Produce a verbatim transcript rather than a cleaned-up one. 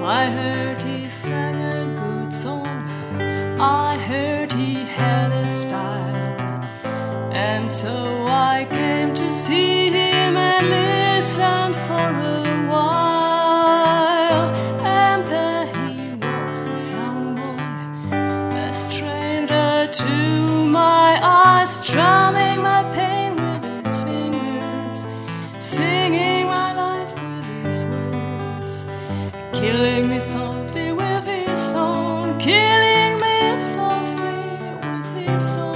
I heard he sang a good song, I heard he had a style, and so I came to see him and listened for a while. And there he was, this young boy, a stranger to my eyes, strumming my pain with his fingers, singing my life with his words, killing me softly with his song, killing me softly with his song.